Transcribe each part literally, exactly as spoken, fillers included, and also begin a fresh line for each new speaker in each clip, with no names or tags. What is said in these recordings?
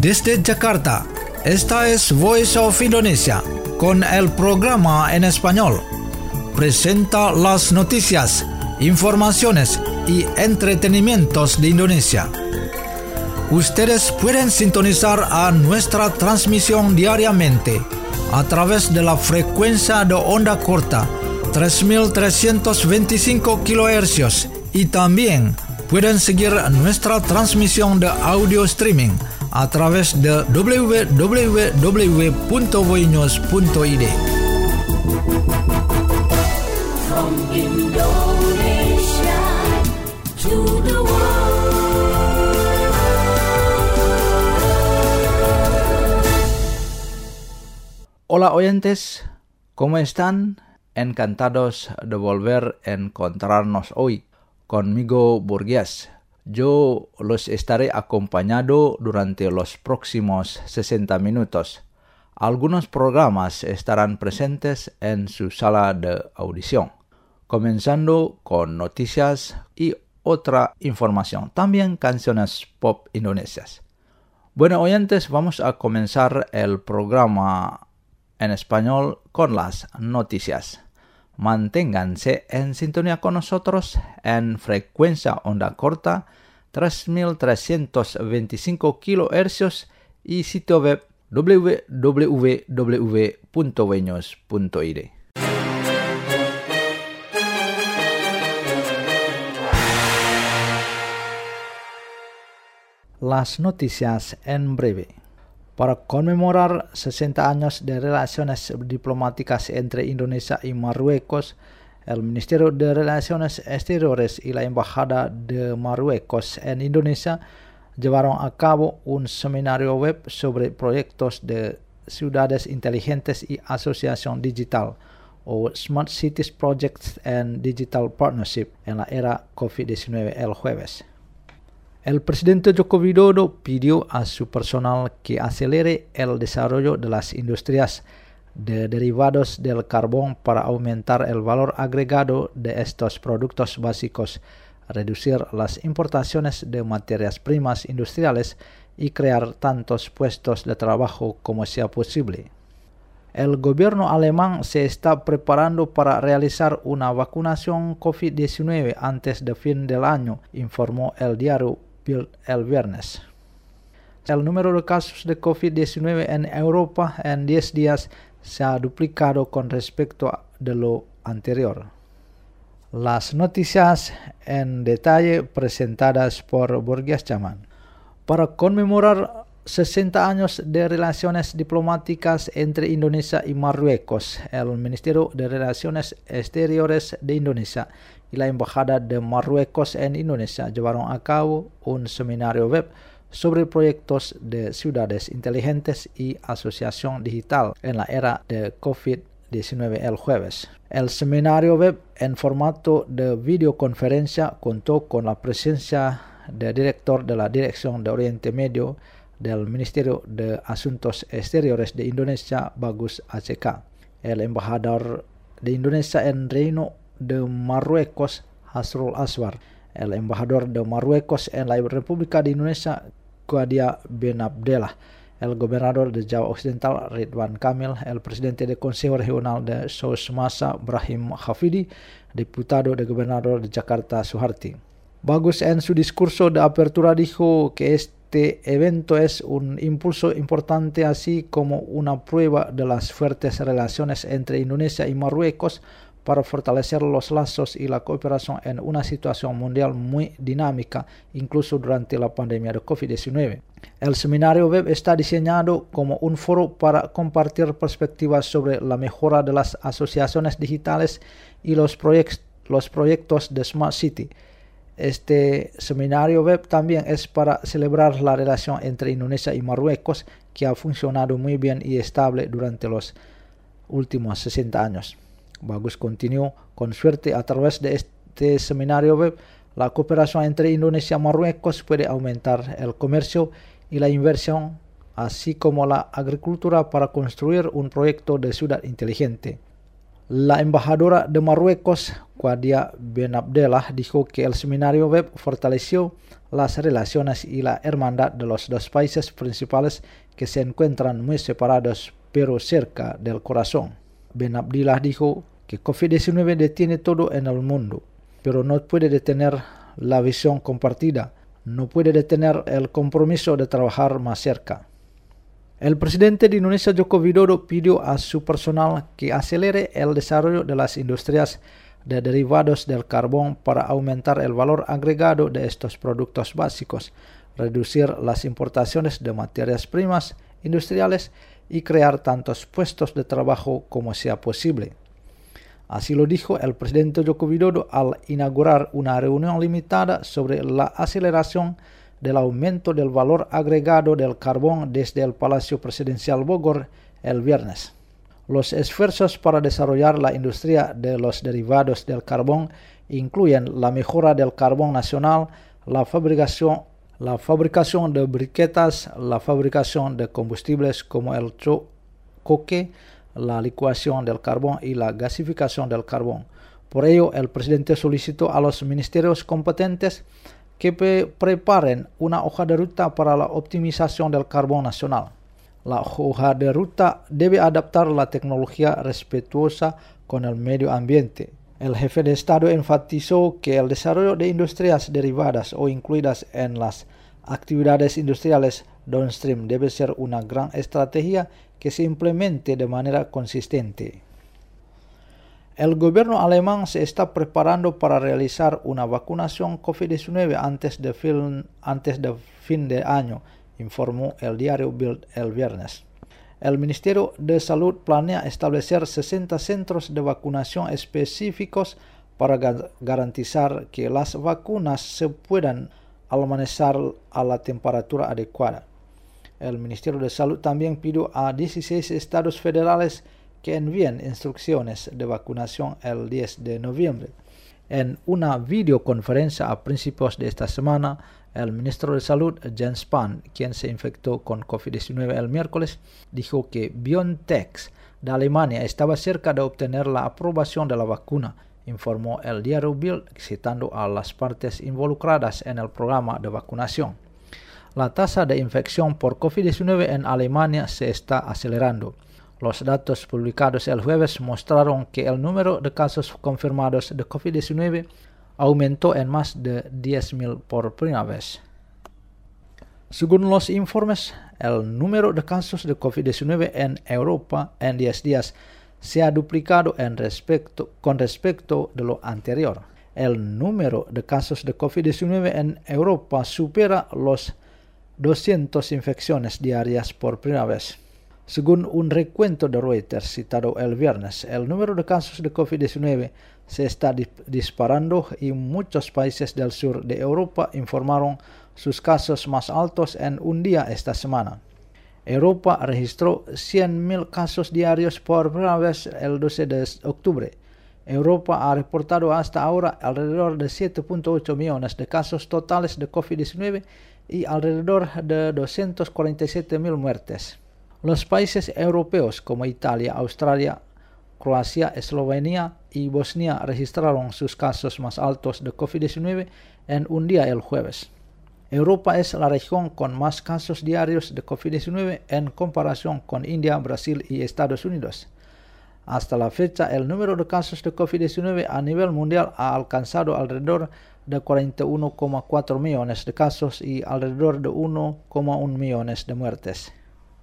Desde Jakarta, esta es Voice of Indonesia, con el programa en español. Presenta las noticias, informaciones y entretenimientos de Indonesia. Ustedes pueden sintonizar a nuestra transmisión diariamente a través de la frecuencia de onda corta tres mil trescientos veinticinco kilohercios y también pueden seguir nuestra transmisión de audio streaming a través de w w w punto voinews punto i d.
From Indonesia to the world.
Hola oyentes, ¿cómo están? Encantados de volver a encontrarnos hoy conmigo Burgues. Yo los estaré acompañando durante los próximos sesenta minutos. Algunos programas estarán presentes en su sala de audición, comenzando con noticias y otra información, también canciones pop indonesias. Bueno, oyentes, vamos a comenzar el programa en español con las noticias. Manténganse en sintonía con nosotros en frecuencia onda corta tres mil trescientos veinticinco kilohercios y sitio web w w w punto voinews punto i d. Las noticias en breve. Para conmemorar sesenta años de relaciones diplomáticas entre Indonesia y Marruecos, el Ministerio de Relaciones Exteriores y la Embajada de Marruecos en Indonesia llevaron a cabo un seminario web sobre proyectos de ciudades inteligentes y asociación digital, o Smart Cities Projects and Digital Partnership, en la era covid diecinueve el jueves. El presidente Joko Widodo pidió a su personal que acelere el desarrollo de las industrias de derivados del carbón para aumentar el valor agregado de estos productos básicos, reducir las importaciones de materias primas industriales y crear tantos puestos de trabajo como sea posible. El gobierno alemán se está preparando para realizar una vacunación covid diecinueve antes de fin del año, informó el diario Bild el viernes. El número de casos de covid diecinueve en Europa en diez días se ha duplicado con respecto a de lo anterior. Las noticias en detalle presentadas por Burgues Chaman. Para conmemorar sesenta años de relaciones diplomáticas entre Indonesia y Marruecos, el Ministerio de Relaciones Exteriores de Indonesia y la Embajada de Marruecos en Indonesia llevaron a cabo un seminario web sobre proyectos de ciudades inteligentes y asociación digital en la era de covid diecinueve el jueves. El seminario web en formato de videoconferencia contó con la presencia del director de la Dirección de Oriente Medio del Ministerio de Asuntos Exteriores de Indonesia, Bagus A C K, el embajador de Indonesia en Reino de Marruecos, Hasrul Aswar, el embajador de Marruecos en la República de Indonesia, Qadia bin Abdellah, el gobernador de Java Occidental, Ridwan Kamil, el presidente del Consejo Regional de Souss-Massa, Brahim Hafidi, diputado de gobernador de Jakarta, Suharti. Bagus en su discurso de apertura dijo que este evento es un impulso importante así como una prueba de las fuertes relaciones entre Indonesia y Marruecos para fortalecer los lazos y la cooperación en una situación mundial muy dinámica, incluso durante la pandemia de covid diecinueve. El seminario web está diseñado como un foro para compartir perspectivas sobre la mejora de las asociaciones digitales y los, proyect- los proyectos de Smart City. Este seminario web también es para celebrar la relación entre Indonesia y Marruecos, que ha funcionado muy bien y estable durante los últimos sesenta años. Bagus continuó: con suerte, a través de este seminario web, la cooperación entre Indonesia y Marruecos puede aumentar el comercio y la inversión, así como la agricultura para construir un proyecto de ciudad inteligente. La embajadora de Marruecos, Guadia Benabdellah, dijo que el seminario web fortaleció las relaciones y la hermandad de los dos países principales que se encuentran muy separados pero cerca del corazón. Benabdellah dijo que COVID diecinueve detiene todo en el mundo, pero no puede detener la visión compartida, no puede detener el compromiso de trabajar más cerca. El presidente de Indonesia, Joko Widodo, pidió a su personal que acelere el desarrollo de las industrias de derivados del carbón para aumentar el valor agregado de estos productos básicos, reducir las importaciones de materias primas industriales y crear tantos puestos de trabajo como sea posible. Así lo dijo el presidente Joko Widodo al inaugurar una reunión limitada sobre la aceleración del aumento del valor agregado del carbón desde el Palacio Presidencial Bogor el viernes. Los esfuerzos para desarrollar la industria de los derivados del carbón incluyen la mejora del carbón nacional, la fabricación, la fabricación de briquetas, la fabricación de combustibles como el coque, la licuación del carbón y la gasificación del carbón. Por ello, el presidente solicitó a los ministerios competentes que pre preparen una hoja de ruta para la optimización del carbón nacional. La hoja de ruta debe adaptar la tecnología respetuosa con el medio ambiente. El jefe de Estado enfatizó que el desarrollo de industrias derivadas o incluidas en las actividades industriales downstream debe ser una gran estrategia que se implemente de manera consistente. El gobierno alemán se está preparando para realizar una vacunación COVID diecinueve antes de fin, antes de fin de año, informó el diario Bild el viernes. El Ministerio de Salud planea establecer sesenta centros de vacunación específicos para ga garantizar que las vacunas se puedan almacenar a la temperatura adecuada. El Ministerio de Salud también pidió a dieciséis estados federales que envíen instrucciones de vacunación el diez de noviembre. En una videoconferencia a principios de esta semana, el ministro de Salud, Jens Spahn, quien se infectó con COVID diecinueve el miércoles, dijo que BioNTech de Alemania estaba cerca de obtener la aprobación de la vacuna, informó el diario Bild, citando a las partes involucradas en el programa de vacunación. La tasa de infección por COVID diecinueve en Alemania se está acelerando. Los datos publicados el jueves mostraron que el número de casos confirmados de COVID diecinueve aumentó en más de diez mil por primera vez. Según los informes, el número de casos de COVID diecinueve en Europa en diez días se ha duplicado en respecto, con respecto de lo anterior. El número de casos de COVID diecinueve en Europa supera los doscientas infecciones diarias por primera vez. Según un recuento de Reuters citado el viernes, el número de casos de COVID diecinueve se está disparando y muchos países del sur de Europa informaron sus casos más altos en un día esta semana. Europa registró cien mil casos diarios por primera vez el doce de octubre. Europa ha reportado hasta ahora alrededor de siete punto ocho millones de casos totales de COVID diecinueve y alrededor de doscientas cuarenta y siete mil muertes. Los países europeos como Italia, Australia, Croacia, Eslovenia y Bosnia registraron sus casos más altos de COVID diecinueve en un día el jueves. Europa es la región con más casos diarios de COVID diecinueve en comparación con India, Brasil y Estados Unidos. Hasta la fecha, el número de casos de COVID diecinueve a nivel mundial ha alcanzado alrededor de cuarenta y uno coma cuatro millones de casos y alrededor de uno coma uno millones de muertes.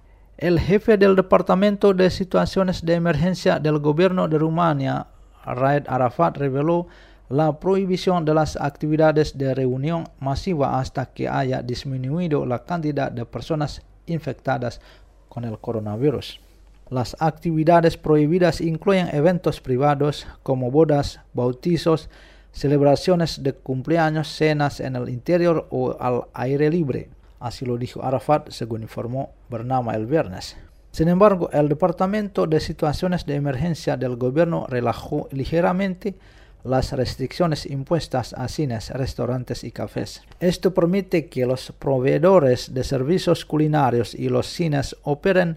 El jefe del Departamento de Situaciones de Emergencia del Gobierno de Rumania, Raed Arafat, reveló la prohibición de las actividades de reunión masiva hasta que haya disminuido la cantidad de personas infectadas con el coronavirus. Las actividades prohibidas incluyen eventos privados como bodas, bautizos, celebraciones de cumpleaños, cenas en el interior o al aire libre. Así lo dijo Arafat, según informó Bernama el viernes. Sin embargo, el Departamento de Situaciones de Emergencia del Gobierno relajó ligeramente las restricciones impuestas a cines, restaurantes y cafés. Esto permite que los proveedores de servicios culinarios y los cines operen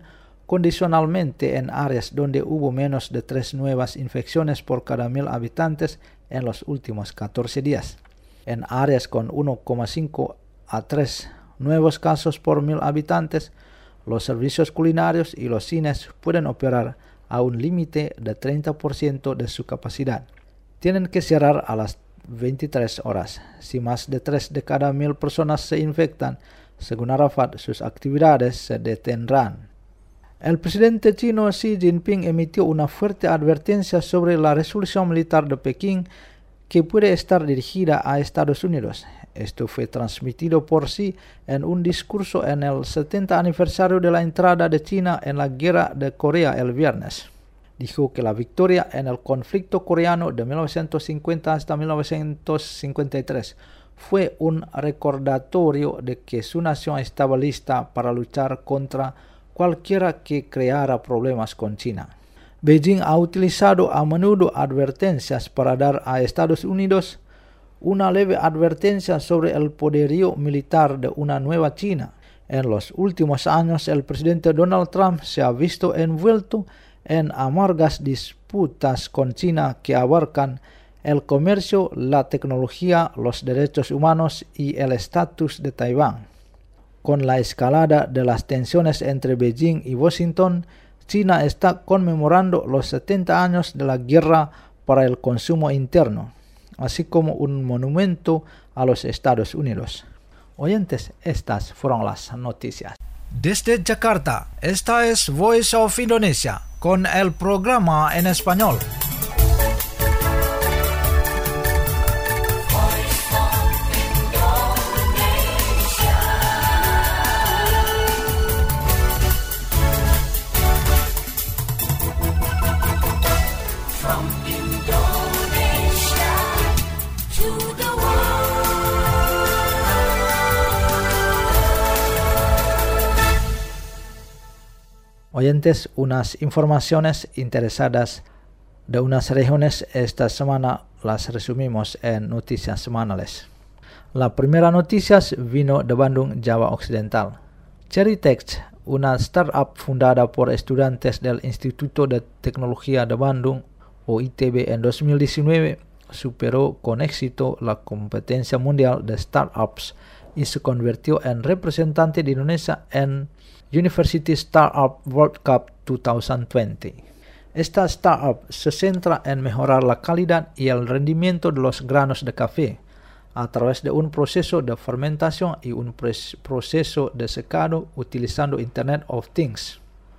condicionalmente en áreas donde hubo menos de tres nuevas infecciones por cada mil habitantes en los últimos catorce días. En áreas con uno coma cinco a tres nuevos casos por mil habitantes, los servicios culinarios y los cines pueden operar a un límite de treinta por ciento de su capacidad. Tienen que cerrar a las veintitrés horas. Si más de tres de cada mil personas se infectan, según Arafat, sus actividades se detendrán. El presidente chino Xi Jinping emitió una fuerte advertencia sobre la resolución militar de Pekín que puede estar dirigida a Estados Unidos. Esto fue transmitido por Xi en un discurso en el setenta aniversario de la entrada de China en la Guerra de Corea el viernes. Dijo que la victoria en el conflicto coreano de mil novecientos cincuenta hasta mil novecientos cincuenta y tres fue un recordatorio de que su nación estaba lista para luchar contra cualquiera que creara problemas con China. Beijing ha utilizado a menudo advertencias para dar a Estados Unidos una leve advertencia sobre el poderío militar de una nueva China. En los últimos años, el presidente Donald Trump se ha visto envuelto en amargas disputas con China que abarcan el comercio, la tecnología, los derechos humanos y el estatus de Taiwán. Con la escalada de las tensiones entre Beijing y Washington, China está conmemorando los setenta años de la guerra para el consumo interno, así como un monumento a los Estados Unidos. Oyentes, estas fueron las noticias.
Desde Jakarta, esta es Voice of Indonesia, con el programa en español.
Oyentes, unas informaciones interesadas de unas regiones esta semana las resumimos en noticias semanales. La primera noticia vino de Bandung, Java Occidental. CherryTech, una startup fundada por estudiantes del Instituto de Tecnología de Bandung o I T B en dos mil diecinueve, superó con éxito la competencia mundial de startups y se convirtió en representante de Indonesia en University Startup World Cup dos mil veinte. Esta startup se centra en mejorar la calidad y el rendimiento de los granos de café a través de un proceso de fermentación y un proceso de secado utilizando Internet of Things.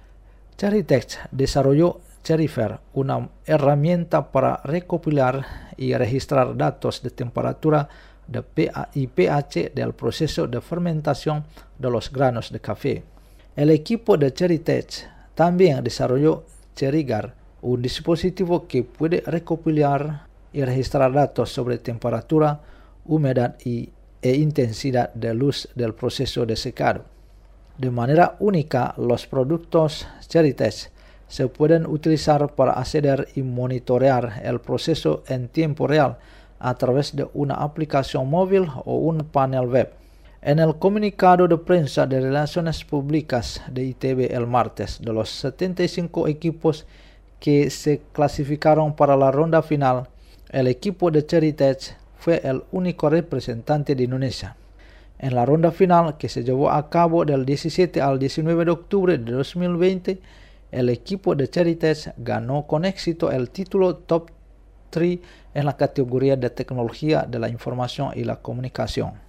CherryTech desarrolló Cherryfer, una herramienta para recopilar y registrar datos de temperatura de pH y pH del proceso de fermentación de los granos de café. El equipo de CherryTech también desarrolló Cherrygar, un dispositivo que puede recopilar y registrar datos sobre temperatura, humedad y, e intensidad de luz del proceso de secado. De manera única, los productos CherryTech se pueden utilizar para acceder y monitorear el proceso en tiempo real a través de una aplicación móvil o un panel web. En el comunicado de prensa de Relaciones Públicas de I T B el martes, de los setenta y cinco equipos que se clasificaron para la ronda final, el equipo de CherryTech fue el único representante de Indonesia. En la ronda final, que se llevó a cabo del diecisiete al diecinueve de octubre de dos mil veinte, el equipo de CherryTech ganó con éxito el título Top tres en la categoría de tecnología de la información y la comunicación.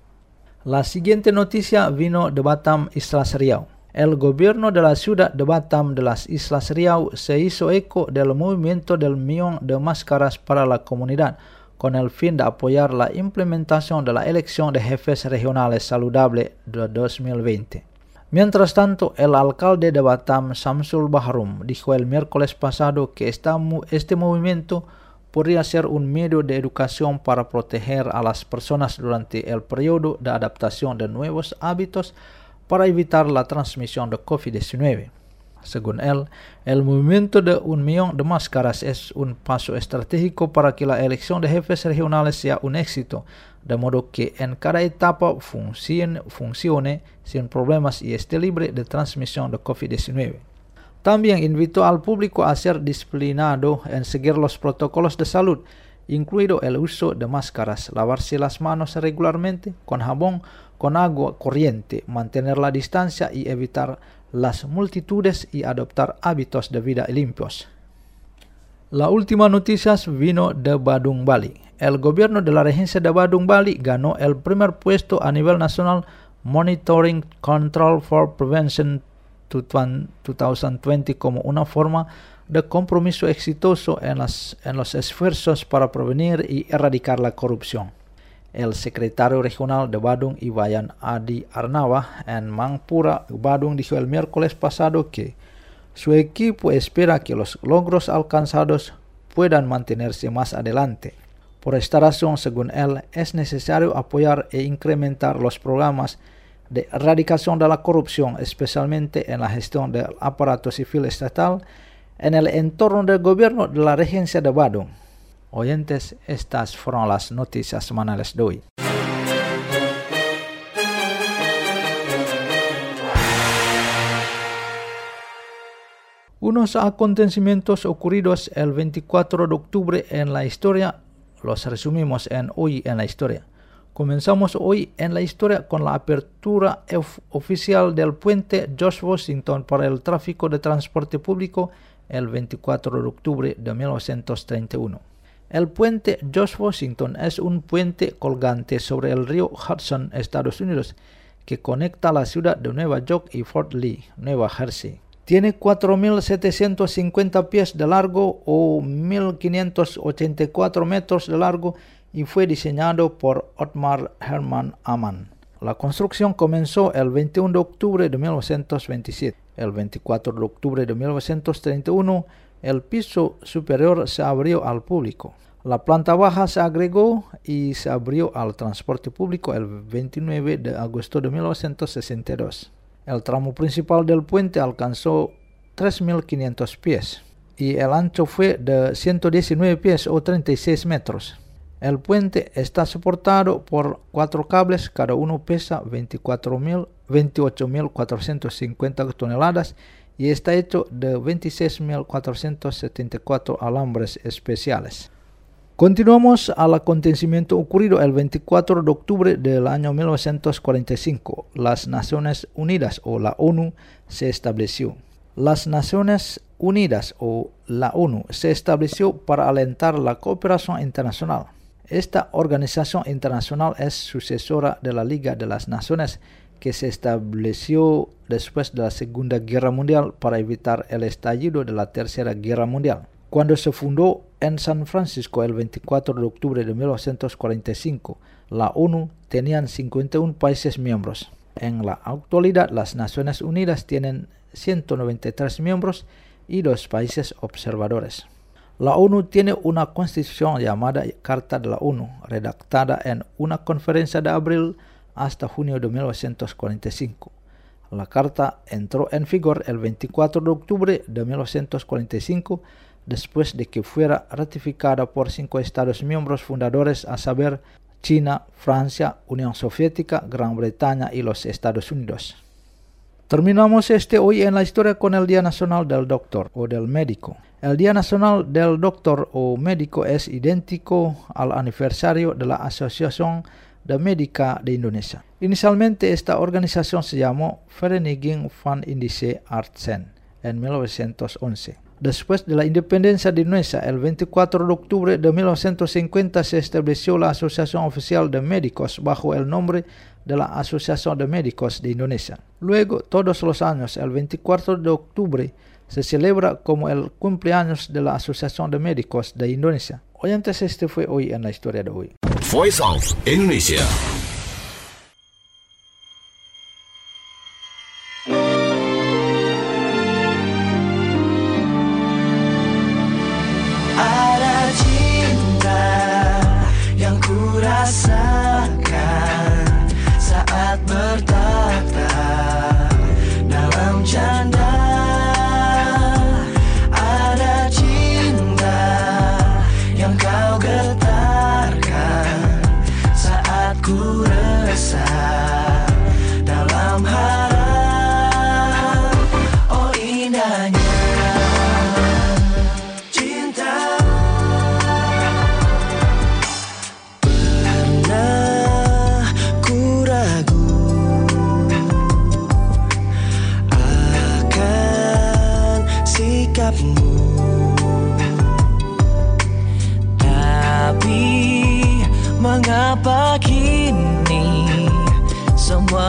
La siguiente noticia vino de Batam, Islas Riau. El gobierno de la ciudad de Batam de las Islas Riau se hizo eco del movimiento del millón de máscaras para la comunidad, con el fin de apoyar la implementación de la elección de jefes regionales saludables de dos mil veinte. Mientras tanto, el alcalde de Batam, Samsul Bahrum, dijo el miércoles pasado que esta, este movimiento podría ser un medio de educación para proteger a las personas durante el periodo de adaptación de nuevos hábitos para evitar la transmisión de COVID diecinueve. Según él, el movimiento de un millón de máscaras es un paso estratégico para que la elección de jefes regionales sea un éxito, de modo que en cada etapa funcione, funcione sin problemas y esté libre de transmisión de COVID diecinueve. También invitó al público a ser disciplinado en seguir los protocolos de salud, incluido el uso de máscaras, lavarse las manos regularmente con jabón, con agua corriente, mantener la distancia y evitar las multitudes y adoptar hábitos de vida limpios. La última noticia vino de Badung, Bali. El gobierno de la regencia de Badung, Bali ganó el primer puesto a nivel nacional Monitoring Control for Prevention twenty twenty como una forma de compromiso exitoso en, las, en los esfuerzos para prevenir y erradicar la corrupción. El secretario regional de Badung, Iwayan Adi Arnawa, en Mangpura, Badung, dijo el miércoles pasado que su equipo espera que los logros alcanzados puedan mantenerse más adelante. Por esta razón, según él, es necesario apoyar e incrementar los programas de erradicación de la corrupción, especialmente en la gestión del aparato civil estatal, en el entorno del gobierno de la regencia de Badung. Oyentes, estas fueron las noticias semanales de hoy. Unos acontecimientos ocurridos el veinticuatro de octubre en la historia los resumimos en Hoy en la Historia. Comenzamos hoy en la historia con la apertura oficial del puente George Washington para el tráfico de transporte público el veinticuatro de octubre de mil novecientos treinta y uno. El puente George Washington es un puente colgante sobre el río Hudson, Estados Unidos, que conecta la ciudad de Nueva York y Fort Lee, Nueva Jersey. Tiene cuatro mil setecientos cincuenta pies de largo o mil quinientos ochenta y cuatro metros de largo y fue diseñado por Otmar Hermann Ammann. La construcción comenzó el veintiuno de octubre de mil novecientos veintisiete. El veinticuatro de octubre de mil novecientos treinta y uno, el piso superior se abrió al público. La planta baja se agregó y se abrió al transporte público el veintinueve de agosto de mil novecientos sesenta y dos. El tramo principal del puente alcanzó tres mil quinientos pies y el ancho fue de ciento diecinueve pies o treinta y seis metros. El puente está soportado por cuatro cables, cada uno pesa veintiocho mil cuatrocientos cincuenta toneladas y está hecho de veintiséis mil cuatrocientos setenta y cuatro alambres especiales. Continuamos al acontecimiento ocurrido el veinticuatro de octubre del año mil novecientos cuarenta y cinco. Las Naciones Unidas o la ONU se estableció. Las Naciones Unidas o la ONU se estableció para alentar la cooperación internacional. Esta organización internacional es sucesora de la Liga de las Naciones, que se estableció después de la Segunda Guerra Mundial para evitar el estallido de la Tercera Guerra Mundial. Cuando se fundó en San Francisco el veinticuatro de octubre de mil novecientos cuarenta y cinco, la ONU tenía cincuenta y uno países miembros. En la actualidad, las Naciones Unidas tienen ciento noventa y tres miembros y dos países observadores. La ONU tiene una constitución llamada Carta de la ONU, redactada en una conferencia de abril hasta junio de mil novecientos cuarenta y cinco. La Carta entró en vigor el veinticuatro de octubre de mil novecientos cuarenta y cinco, después de que fuera ratificada por cinco Estados miembros fundadores, a saber, China, Francia, Unión Soviética, Gran Bretaña y los Estados Unidos. Terminamos este Hoy en la Historia con el Día Nacional del Doctor o del Médico. El Día Nacional del Doctor o Médico es idéntico al aniversario de la Asociación de Médica de Indonesia. Inicialmente esta organización se llamó Vereniging van Indische Artsen en mil novecientos once. Después de la independencia de Indonesia, el veinticuatro de octubre de mil novecientos cincuenta se estableció la Asociación Oficial de Médicos bajo el nombre de la Asociación de Médicos de Indonesia. Luego, todos los años, el veinticuatro de octubre se celebra como el cumpleaños de la Asociación de Médicos de Indonesia. Oyentes, este fue Hoy en la Historia de hoy.
Voice of Indonesia.
Ada cinta yang kurasakan saat bertata dalam canda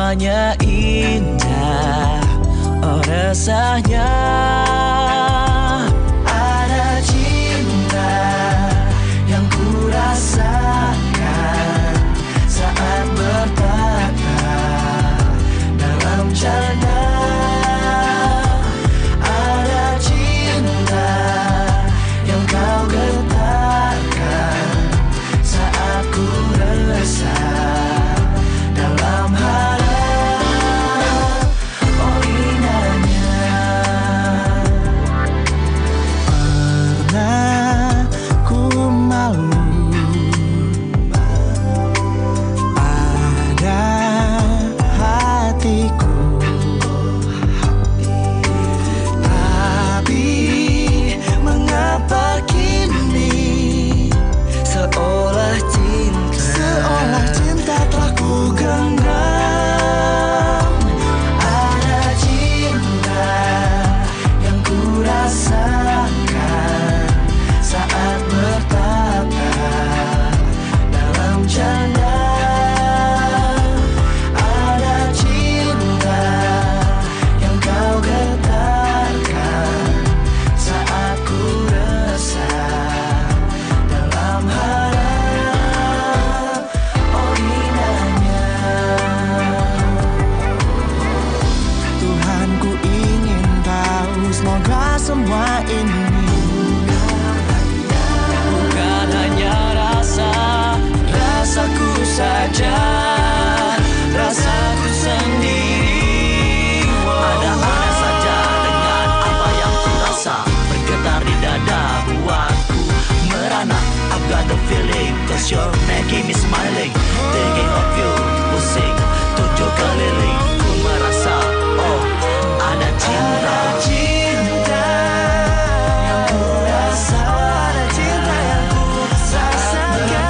semuanya indah, oh resahnya ada cinta yang ku rasakan saat bertata dalam canda. Ada cinta yang kau getarkan saat ku resah dalam harap, oh indahnya. Pernah ku malu pada hatiku, tapi mengapa kini seolah cinta seolah cinta telah ku genggam. Ada cinta yang ku rasakan saat bertata dalam canda. Ada cinta yang kau getarkan saat ku resah dalam harap, oh indahnya. Tuhan, ku ingin tahu, semoga semua ini bukan hanya rasa, rasaku saja, rasaku sendiri. Ada aneh saja dengan apa yang ku rasa, bergetar di dada buatku merana. I've got the feeling, cause you're making me smiling. Thinking of you, pusing tujuh keliling. Ku merasa, oh ada cinta, cinta yang ku rasa, ada cinta yang ku rasakan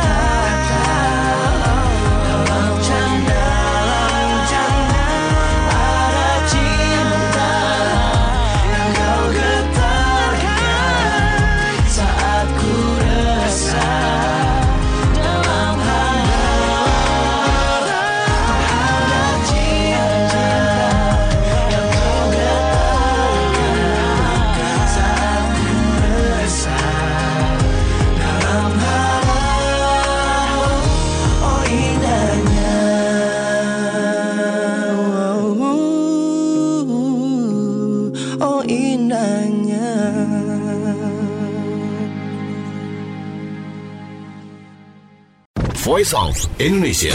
dalam canda, dalam canda. Ada cinta yang kau getarkan saat ku resah dalam harap. Ada cinta yang kau getarkan saat ku resah dalam harap, oh indahnya. Oh indahnya.
Voice of Indonesia.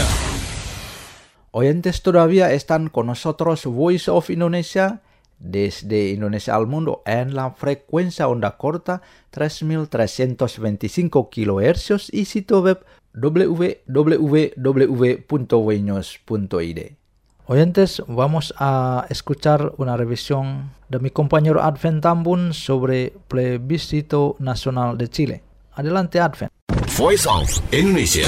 Oyentes todavía están con nosotros Voice of Indonesia desde Indonesia al mundo en la frecuencia onda corta tres mil trescientos veinticinco kilohercios y sitio web w w w punto weños punto i d. Oyentes, vamos a escuchar una revisión de mi compañero Advent Tambun sobre plebiscito nacional de Chile. Adelante, Advent.
Voice of Indonesia.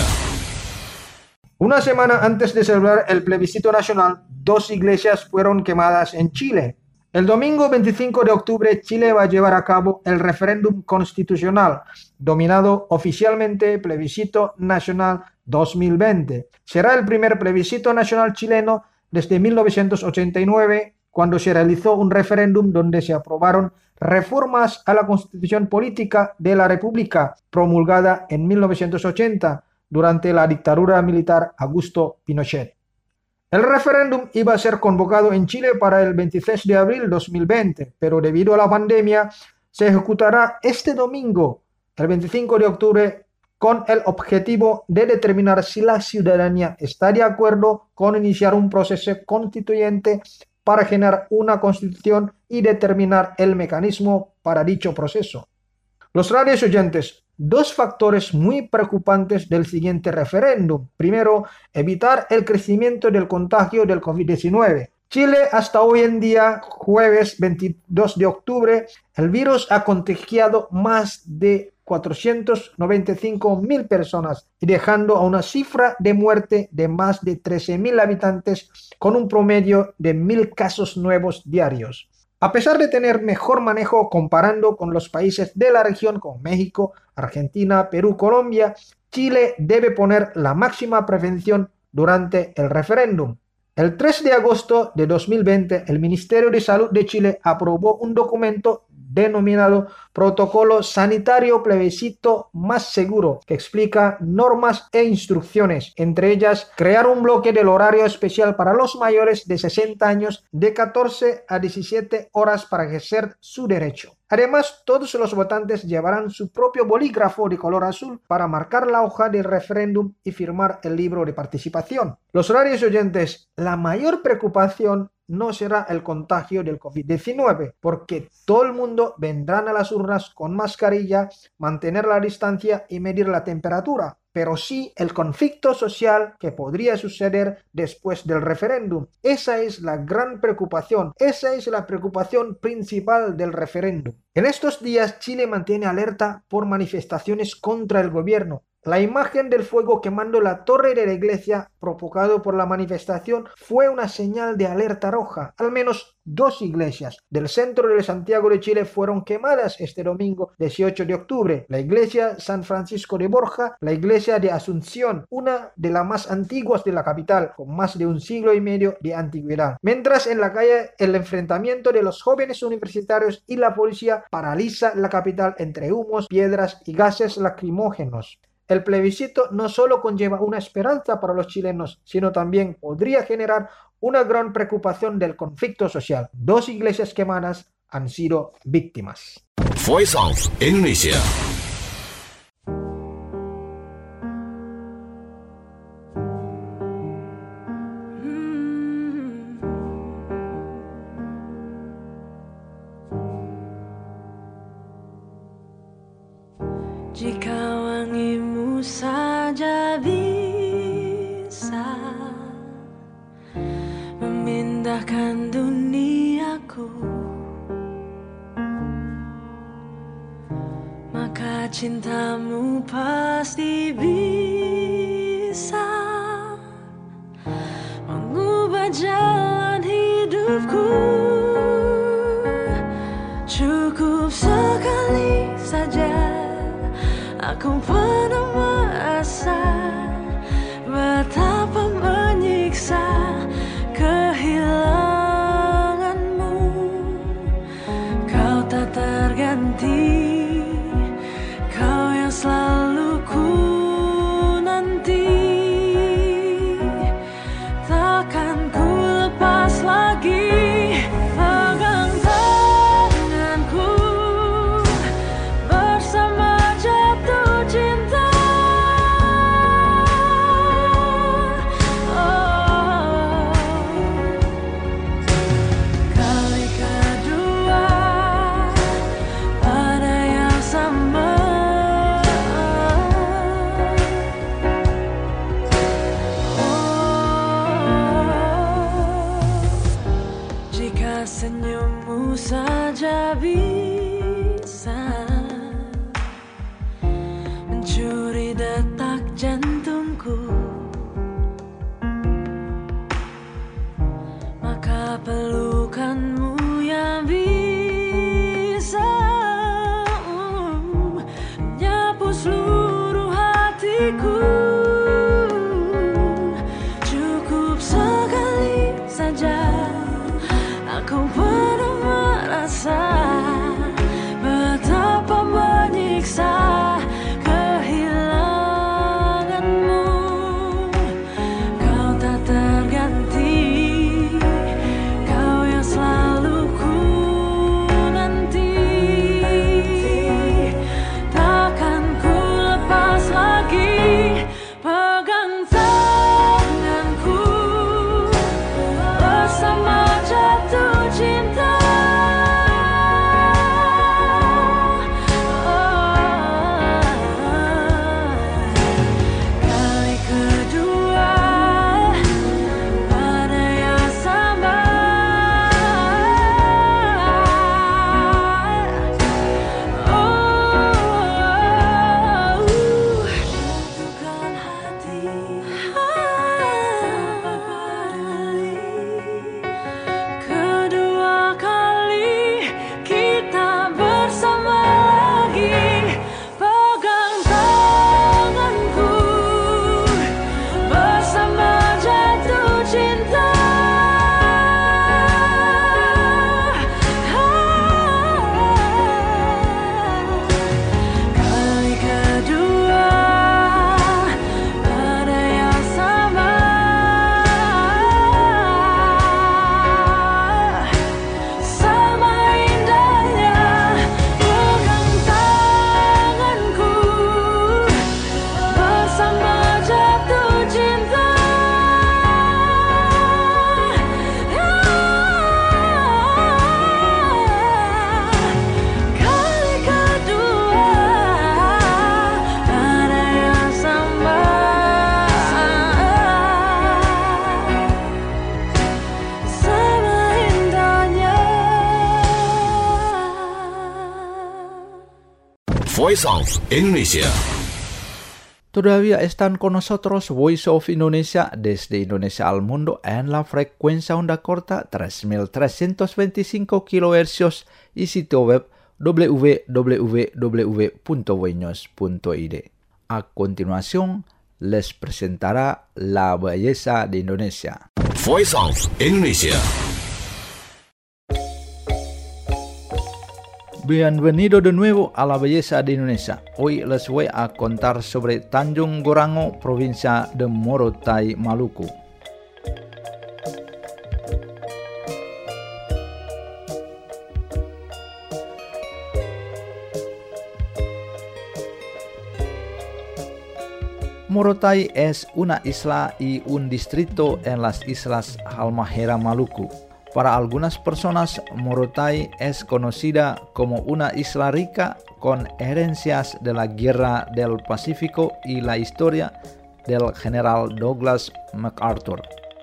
Una semana antes de celebrar el plebiscito nacional, dos iglesias fueron quemadas en Chile. El domingo veinticinco de octubre, Chile va a llevar a cabo el referéndum constitucional, denominado oficialmente Plebiscito Nacional dos mil veinte. Será el primer plebiscito nacional chileno desde mil novecientos ochenta y nueve, cuando se realizó un referéndum donde se aprobaron reformas a la Constitución Política de la República, promulgada en mil novecientos ochenta durante la dictadura militar Augusto Pinochet. El referéndum iba a ser convocado en Chile para el veintiséis de abril de dos mil veinte, pero debido a la pandemia se ejecutará este domingo, el veinticinco de octubre, con el objetivo de determinar si la ciudadanía está de acuerdo con iniciar un proceso constituyente para generar una constitución y determinar el mecanismo para dicho proceso. Los radios oyentes, dos factores muy preocupantes del siguiente referéndum. Primero, evitar el crecimiento del contagio del COVID diecinueve. Chile, hasta hoy en día, jueves veintidós de octubre, el virus ha contagiado más de cuatrocientos noventa y cinco mil personas y dejando a una cifra de muerte de más de trece mil habitantes con un promedio de mil casos nuevos diarios. A pesar de tener mejor manejo comparando con los países de la región como México, Argentina, Perú, Colombia, Chile debe poner la máxima prevención durante el referéndum. El tres de agosto de dos mil veinte, el Ministerio de Salud de Chile aprobó un documento denominado Protocolo Sanitario Plebiscito Más Seguro, que explica normas e instrucciones, entre ellas crear un bloque del horario especial para los mayores de sesenta años de catorce a diecisiete horas para ejercer su derecho. Además, todos los votantes llevarán su propio bolígrafo de color azul para marcar la hoja del referéndum y firmar el libro de participación. Los horarios oyentes, la mayor preocupación no será el contagio del COVID diecinueve, porque todo el mundo vendrán a las urnas con mascarilla, mantener la distancia y medir la temperatura, pero sí el conflicto social que podría suceder después del referéndum. Esa es la gran preocupación, esa es la preocupación principal del referéndum. En estos días Chile mantiene alerta por manifestaciones contra el gobierno. La imagen del fuego quemando la torre de la iglesia provocado por la manifestación fue una señal de alerta roja. Al menos dos iglesias del centro de Santiago de Chile fueron quemadas este domingo dieciocho de octubre. La iglesia San Francisco de Borja, la iglesia de Asunción, una de las más antiguas de la capital, con más de un siglo y medio de antigüedad. Mientras en la calle el enfrentamiento de los jóvenes universitarios y la policía paraliza la capital entre humos, piedras y gases lacrimógenos. El plebiscito no solo conlleva una esperanza para los chilenos, sino también podría generar una gran preocupación del conflicto social. Dos iglesias quemadas han sido víctimas.
Voice of Indonesia.
Jika wangimu saja bisa memindahkan duniaku, maka cintamu pasti bisa mengubah jalan hidupku. Cukup sekali saja aku pernah merasa betapa menyiksa kehilanganmu. Kau tak terganti, kau yang selalu ku nanti. Takkan ku lepas lagi pegang tanganku bersama cinta. Oh, kali kedua pada yang sama. Oh, jika senyummu saja bisa mencuri detak jantungku, maka pelukanmu yang bisa uh, menyapu seluruh hatiku. Cukup sekali saja aku pernah merasa betapa menyiksa kehilanganmu. Kau tak terganti, kau yang selalu ku nanti. Takkan ku lepas lagi
Voice of Indonesia.
Todavía están con nosotros Voice of Indonesia desde Indonesia al mundo en la frecuencia onda corta tres mil trescientos veinticinco kilohercios y sitio web w w w punto voinews punto i d. A continuación, les presentará la belleza de Indonesia.
Voice of Indonesia.
Bienvenido de nuevo a la belleza de Indonesia. Hoy les voy a contar sobre Tanjung Gorango, provincia de Morotai, Maluku. Morotai es una isla y un distrito en las islas Halmahera, Maluku. Para algunas personas, Morotai es conocida como una isla rica con herencias de la Guerra del Pacífico y la historia del general Douglas MacArthur.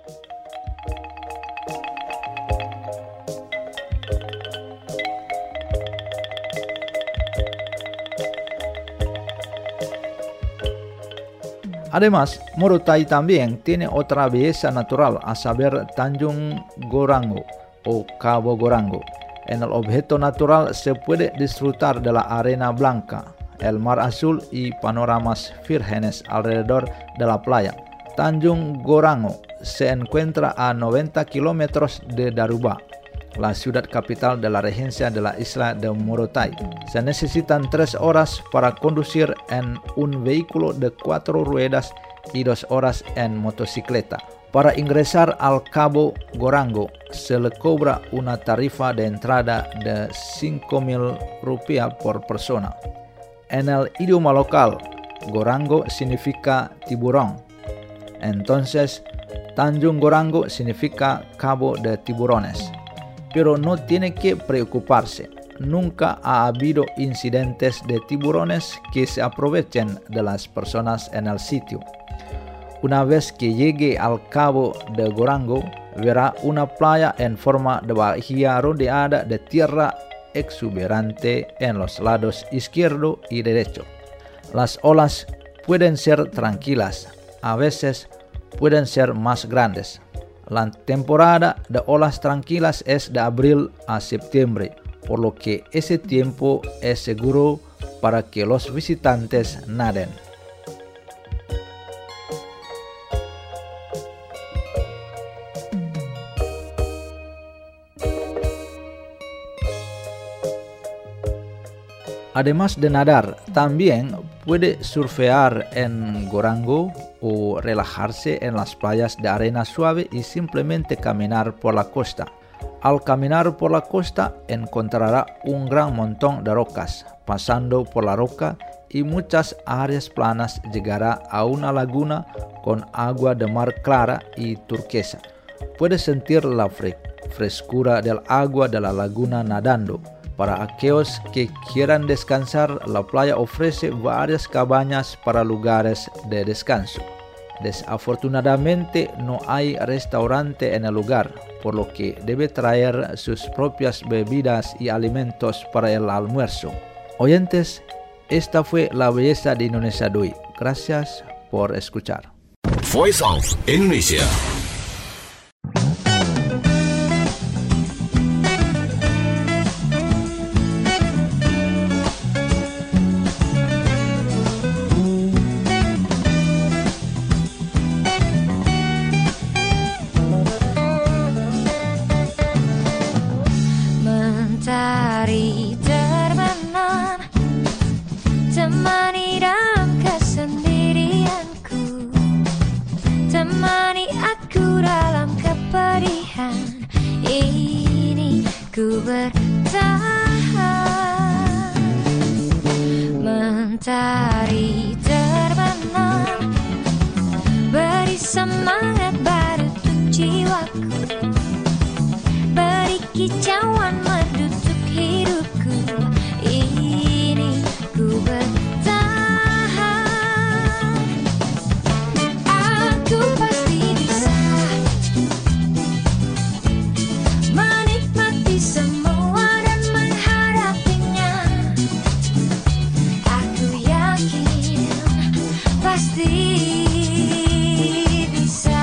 Además, Morotai también tiene otra belleza natural, a saber Tanjung Gorango o Cabo Gorango. En el objeto natural se puede disfrutar de la arena blanca, el mar azul y panoramas vírgenes alrededor de la playa. Tanjung Gorango se encuentra a noventa kilómetros de Daruba, la ciudad capital de la regencia de la isla de Morotai. Se necesitan tres horas para conducir en un vehículo de cuatro ruedas y dos horas en motocicleta. Para ingresar al Cabo Gorango se le cobra una tarifa de entrada de cinco mil rupiah por persona. En el idioma local, Gorango significa tiburón. Entonces, Tanjung Gorango significa Cabo de Tiburones. Pero no tiene que preocuparse, nunca ha habido incidentes de tiburones que se aprovechen de las personas en el sitio. Una vez que llegue al Cabo de Gorango, verá una playa en forma de bahía rodeada de tierra exuberante en los lados izquierdo y derecho. Las olas pueden ser tranquilas, a veces pueden ser más grandes. La temporada de olas tranquilas es de abril a septiembre, por lo que ese tiempo es seguro para que los visitantes naden. Además de nadar, también puede surfear en Gorango o relajarse en las playas de arena suave y simplemente caminar por la costa. Al caminar por la costa encontrará un gran montón de rocas. Pasando por la roca y muchas áreas planas llegará a una laguna con agua de mar clara y turquesa. Puede sentir la fre- frescura del agua de la laguna nadando. Para aquellos que quieran descansar, la playa ofrece varias cabañas para lugares de descanso. Desafortunadamente no hay restaurante en el lugar, por lo que debe traer sus propias bebidas y alimentos para el almuerzo. Oyentes, esta fue la belleza de Indonesia de hoy. Gracias por escuchar.
Voice of Indonesia.
Mentari terbenam, temani dalam kesendirianku, temani aku dalam kepedihan. Ini ku bertahan. Mentari terbenam, beri semangat baru untuk jiwaku, beri kicauan mendutuk hidupku. Ini ku bertahan. Aku pasti bisa menikmati semua dan menghadapinya. pasti bisa.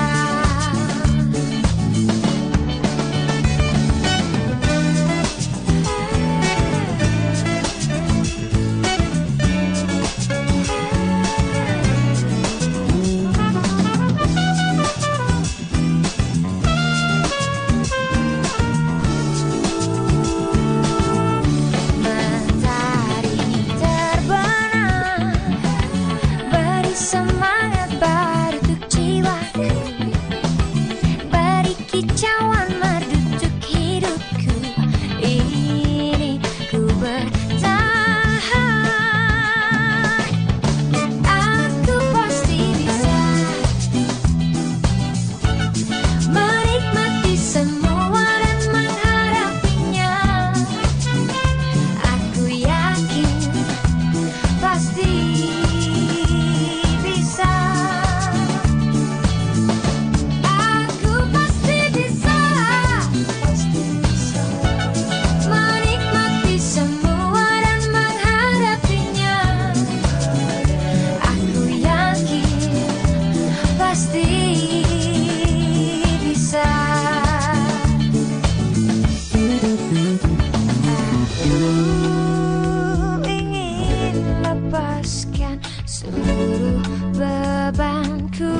Seluruh bebanku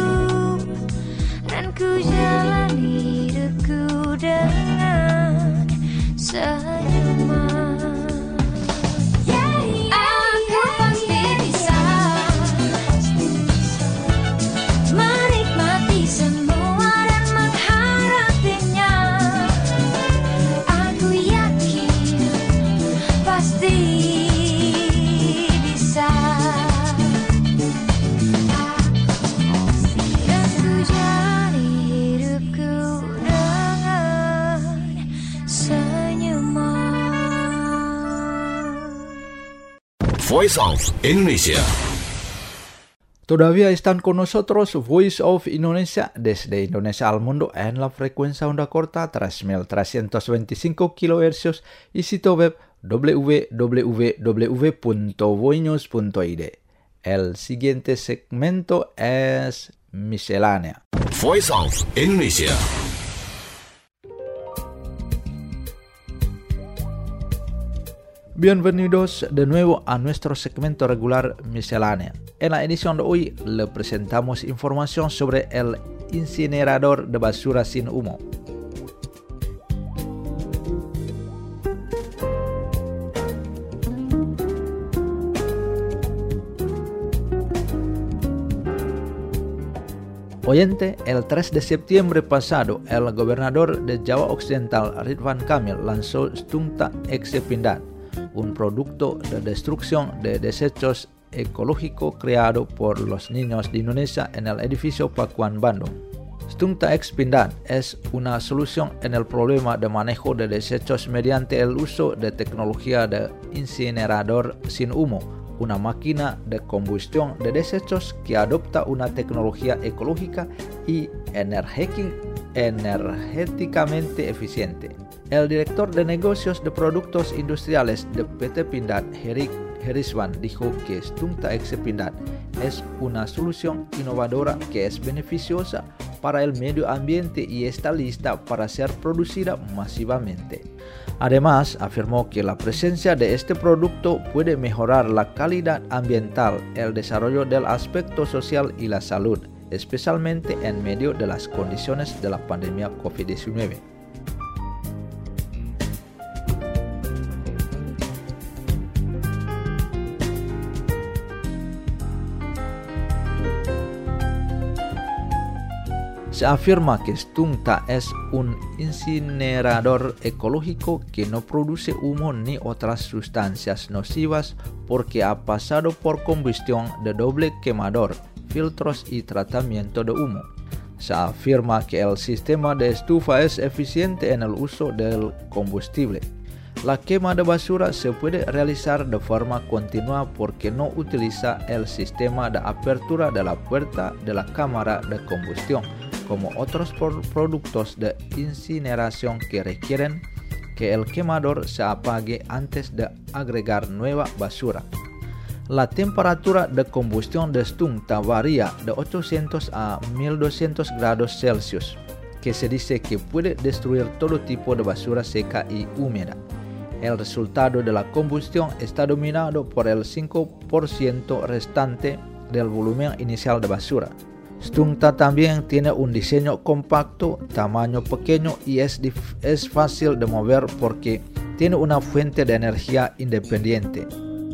dan ku jalani hidupku dengan senyuman. Aku pasti bisa menikmati semua dan menghadapinya. Aku yakin pasti bisa.
Voice of Indonesia.
Todavía están con nosotros Voice of Indonesia desde Indonesia al mundo en la frecuencia onda corta tres mil trescientos veinticinco kilohercios y sitio web w w w punto voinews punto i d. El siguiente segmento es miscelánea.
Voice of Indonesia.
Bienvenidos de nuevo a nuestro segmento regular miscelánea. En la edición de hoy le presentamos información sobre el incinerador de basura sin humo. Oyente, el tres de septiembre pasado, el gobernador de Jawa Occidental, Ridwan Kamil, lanzó Stunta Eksepindad, un producto de destrucción de desechos ecológico creado por los niños de Indonesia en el edificio Pakuan Bandung. Stunta Eksepindad es una solución en el problema de manejo de desechos mediante el uso de tecnología de incinerador sin humo, una máquina de combustión de desechos que adopta una tecnología ecológica y energéticamente eficiente. El director de negocios de productos industriales de P T Pindad, Herik Heriswan, dijo que Stunta Eksepindad es una solución innovadora que es beneficiosa para el medio ambiente y está lista para ser producida masivamente. Además, afirmó que la presencia de este producto puede mejorar la calidad ambiental, el desarrollo del aspecto social y la salud, especialmente en medio de las condiciones de la pandemia COVID diecinueve. Se afirma que Stunta es un incinerador ecológico que no produce humo ni otras sustancias nocivas porque ha pasado por combustión de doble quemador, filtros y tratamiento de humo. Se afirma que el sistema de estufa es eficiente en el uso del combustible. La quema de basura se puede realizar de forma continua porque no utiliza el sistema de apertura de la puerta de la cámara de combustión, como otros productos de incineración que requieren que el quemador se apague antes de agregar nueva basura. La temperatura de combustión de Stunta varía de ochocientos a mil doscientos grados Celsius, que se dice que puede destruir todo tipo de basura seca y húmeda. El resultado de la combustión está dominado por el cinco por ciento restante del volumen inicial de basura. Stunta también tiene un diseño compacto, tamaño pequeño y es, es fácil de mover porque tiene una fuente de energía independiente.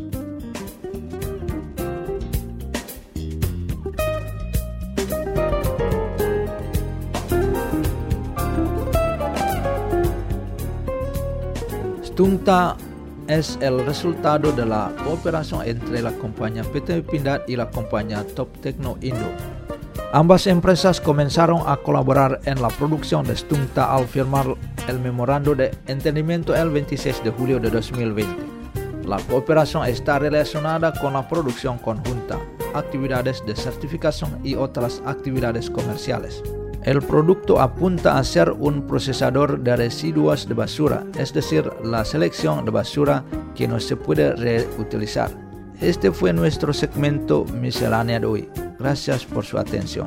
Stunta es el resultado de la cooperación entre la compañía P T Pindad y la compañía Top Techno Indo. Ambas empresas comenzaron a colaborar en la producción de Stunta al firmar el memorando de entendimiento el veintiséis de julio de dos mil veinte. La cooperación está relacionada con la producción conjunta, actividades de certificación y otras actividades comerciales. El producto apunta a ser un procesador de residuos de basura, es decir, la selección de basura que no se puede reutilizar. Este fue nuestro segmento miscelánea de hoy. Gracias por su atención.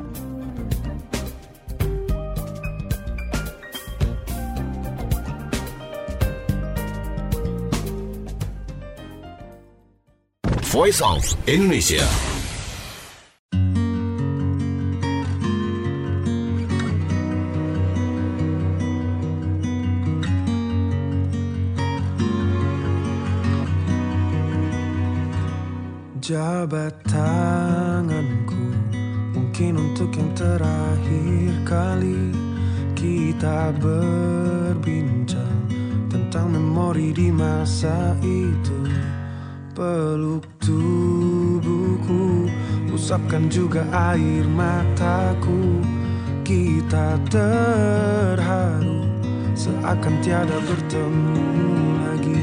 Voice of Indonesia.
Jabat tanganku, mungkin untuk yang terakhir kali kita berbincang tentang memori di masa itu. Peluk tubuhku, usapkan juga air mataku. Kita terharu, seakan tiada bertemu lagi.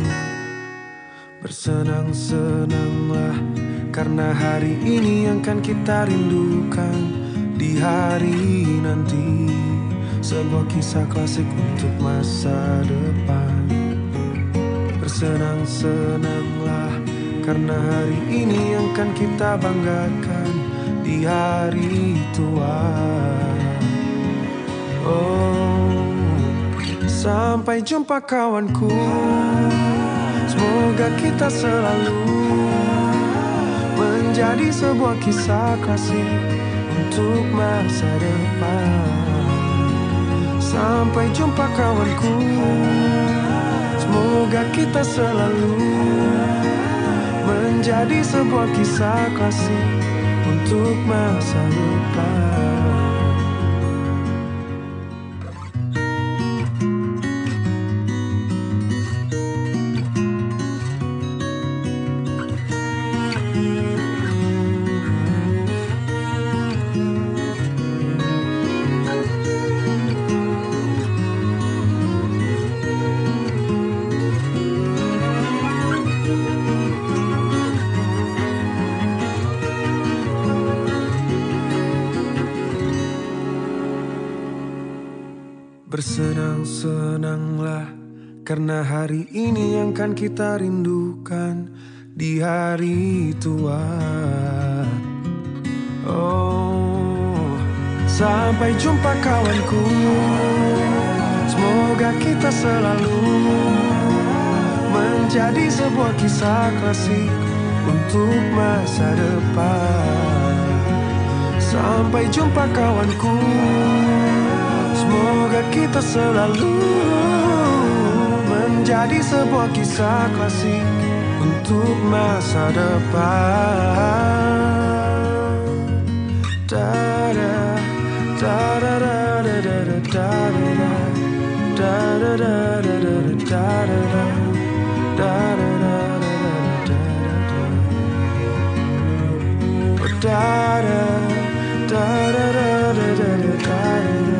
Bersenang-senanglah, karena hari ini yang kan kita rindukan. Di hari nanti, sebuah kisah klasik untuk masa depan. Bersenang-senanglah, karena hari ini yang kan kita banggakan. Di hari tua. Oh, sampai jumpa kawanku. Semoga kita selalu menjadi sebuah kisah klasik untuk masa depan. Sampai jumpa kawanku. Semoga kita selalu menjadi sebuah kisah klasik untuk masa depan. Bersenang-senanglah, karena hari ini yang kan kita rindukan. Di hari tua. Oh, sampai jumpa kawanku. Semoga kita selalu menjadi sebuah kisah klasik untuk masa depan. Sampai jumpa kawanku. Semoga kita selalu menjadi sebuah kisah klasik untuk masa depan. Da-da, da-da-da-da-da-da, da-da-da, da-da-da-da-da, da-da-da, da-da-da-da-da, da-da, da-da-da-da-da-da.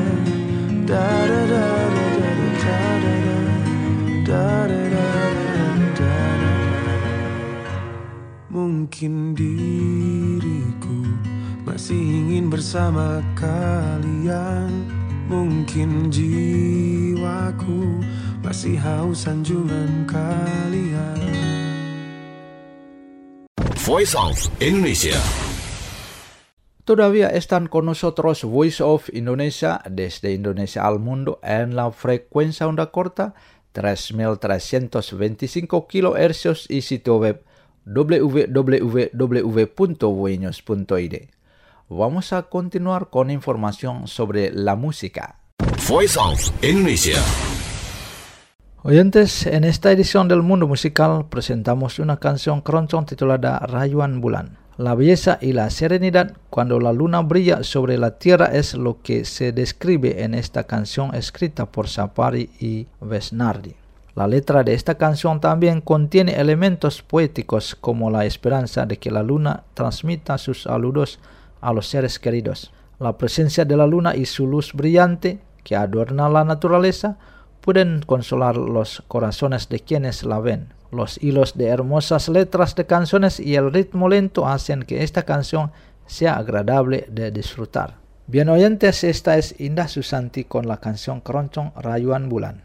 Mungkin diriku masih ingin bersama kalian. Mungkin jiwaku masih haus sanjungan kalian.
Voice of Indonesia.
Todavía están con nosotros Voice of Indonesia desde Indonesia al mundo en la frecuencia onda corta tres mil trescientos veinticinco kilohercios y sitio web w w w punto voinews punto i d. Vamos a continuar con información sobre la música.
Voice of Indonesia.
Oyentes, en esta edición del Mundo Musical presentamos una canción keroncong titulada Rayuan Bulan. La belleza y la serenidad cuando la luna brilla sobre la tierra es lo que se describe en esta canción escrita por Sapari y Vesnardi. La letra de esta canción también contiene elementos poéticos como la esperanza de que la luna transmita sus saludos a los seres queridos. La presencia de la luna y su luz brillante que adorna la naturaleza pueden consolar los corazones de quienes la ven. Los hilos de hermosas letras de canciones y el ritmo lento hacen que esta canción sea agradable de disfrutar. Bien oyentes, esta es Indah Susanti con la canción keroncong Rayuan Bulan.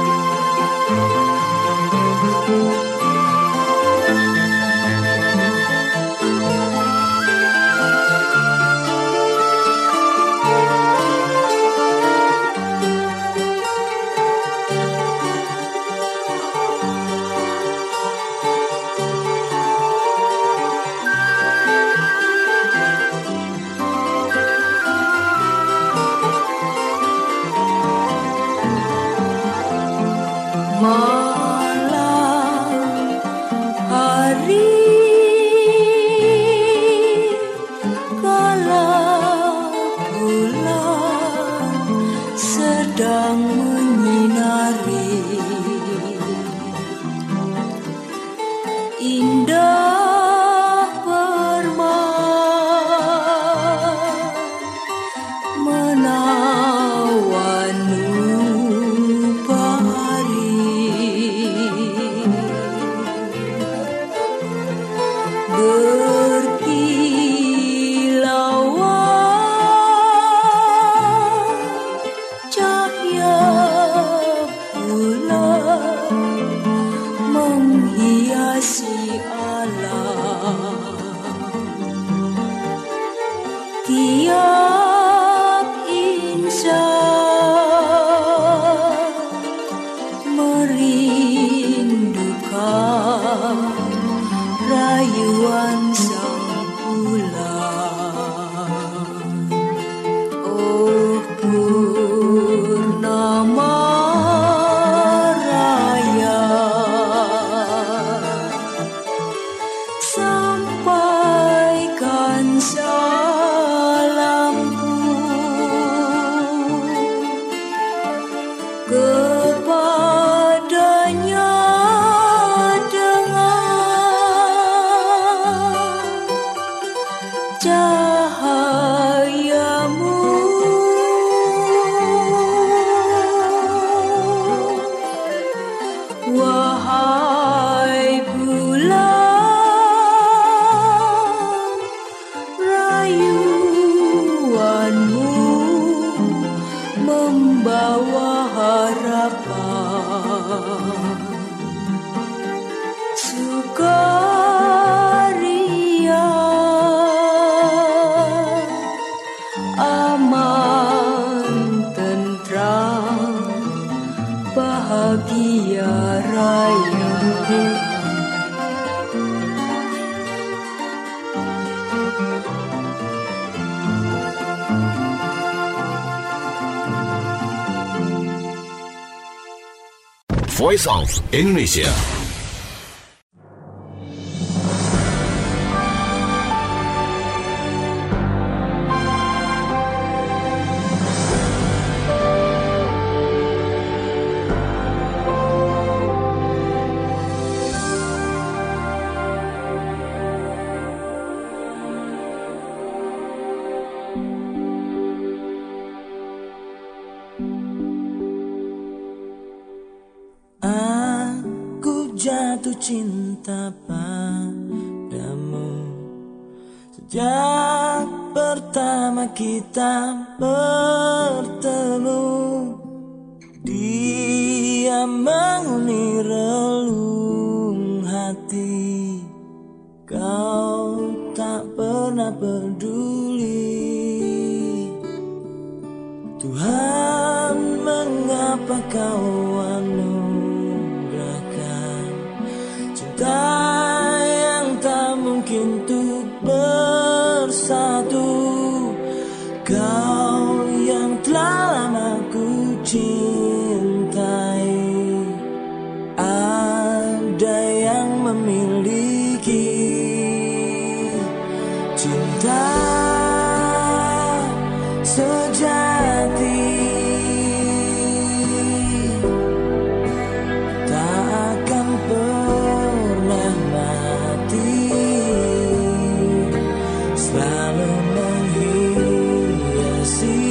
Malam hari kala bulan sedang menyinari, indah permai menawan menghiasi alam. Tiap insan merindukan rayuan sang bulan. Oh purnama kepadanya dengan cahayamu. Wahai bulan, rayuanmu membawa harapan, sukaria, aman, tentram, bahagia raya.
Voice of Indonesia.
Jatuh cinta padamu sejak pertama kita bertemu. Dia menghuni relung hati, kau kau tak pernah peduli. Tuhan, mengapa kau anugerahkan cinta yang tak mungkin untuk bersatu? Kau yang telah lama ku cintai, ada yang memiliki cinta sejati, tak akan pernah mati, selalu menghiasi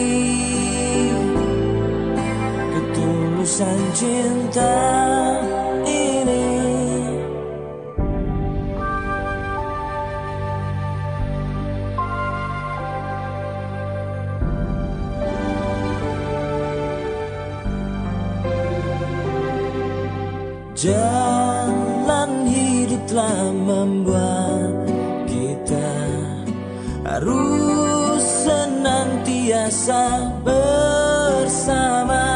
ketulusan cinta ini. Jalan hidup telah membuat kita harus senantiasa bersama,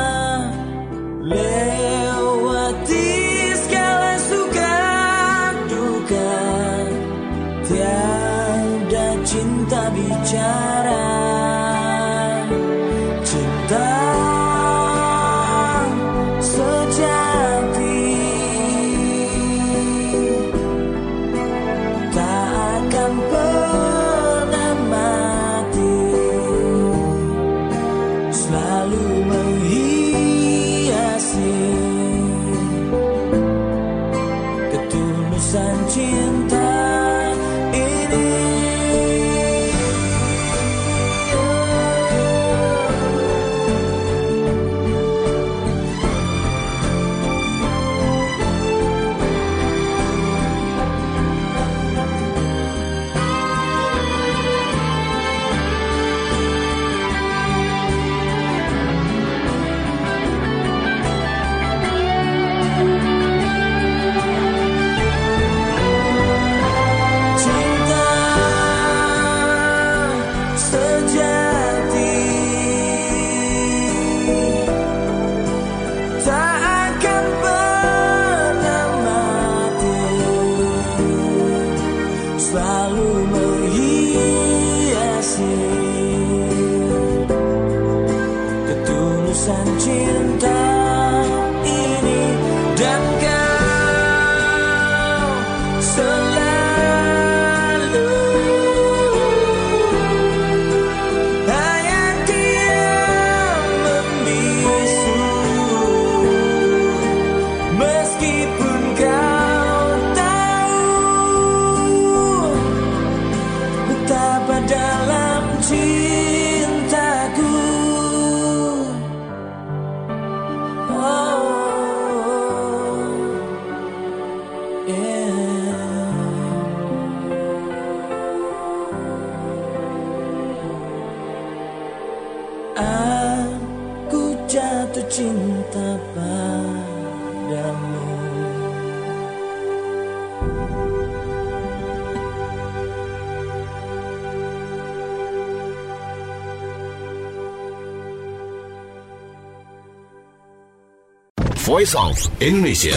lewati segala suka duka. Tiada cinta bicara, cinta sejati tak akan pernah mati, selalu menghiasi ketulusan cinta ini. Cinta ini, dan kau selalu hanya diam membisu, meskipun kau tahu betapa dalam cintaku. Aku jatuh cinta padamu.
Voice of Indonesia.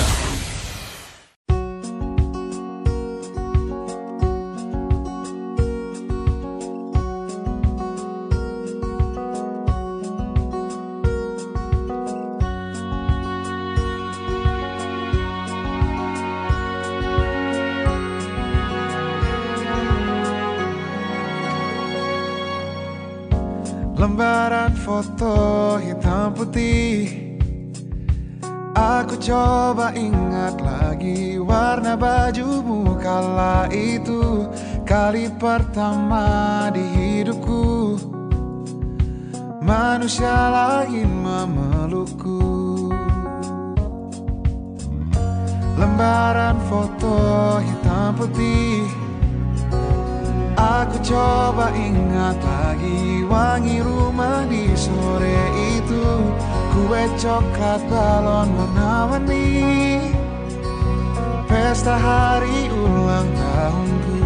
Lembaran foto hitam putih, aku coba ingat lagi warna bajumu kala itu, kali pertama di hidupku manusia lain memelukku. Lembaran foto hitam putih, aku coba ingat lagi wangi rumah di sore itu, kue coklat balon warna-warni, pesta hari ulang tahunku.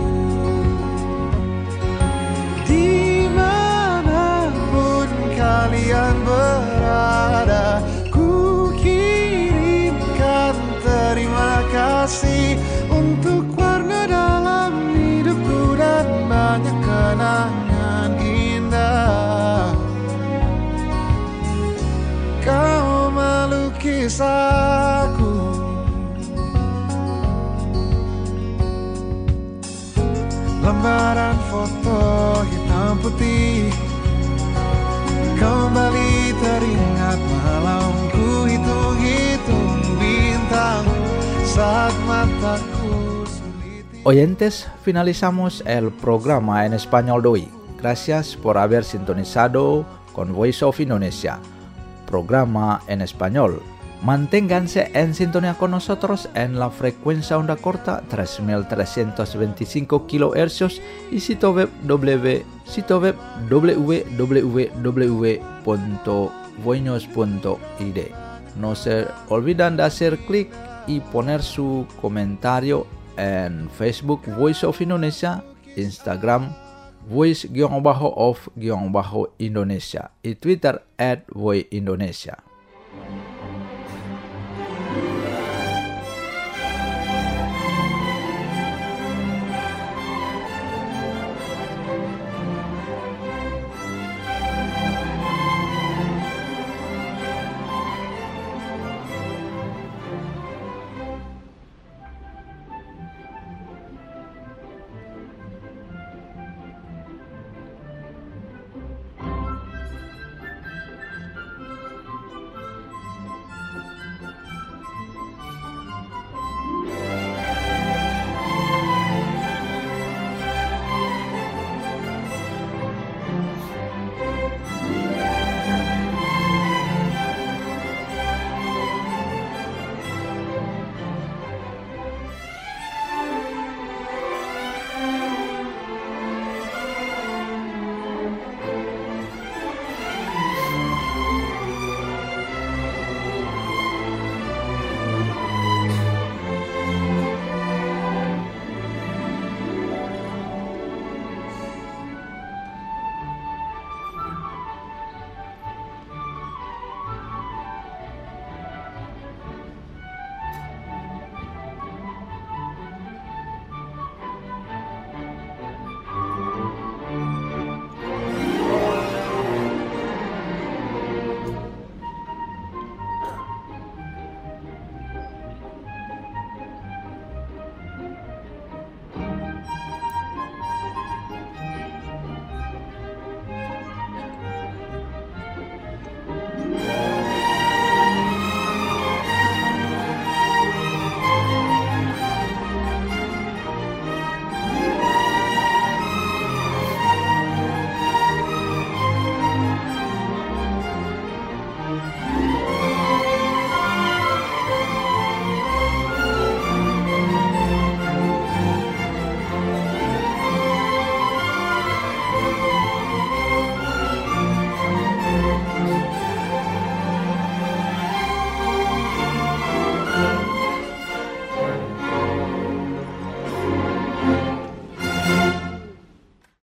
kenangan indah. Kau melukis aku, lembaran foto hitam putih. Kembali teringat malamku hitung-hitung bintang saat mataku seliti.
Oyentes, finalizamos el programa en español de hoy. Gracias por haber sintonizado con Voice of Indonesia, programa en español. Manténganse en sintonía con nosotros en la frecuencia onda corta tres mil trescientos veinticinco kilohercios y sitio web w sitio web w w w punto voinos punto i d. No se olvidan de hacer clic y poner su comentario en Facebook Voice of Indonesia, Instagram Voice-of-Indonesia y Twitter at Voice Indonesia.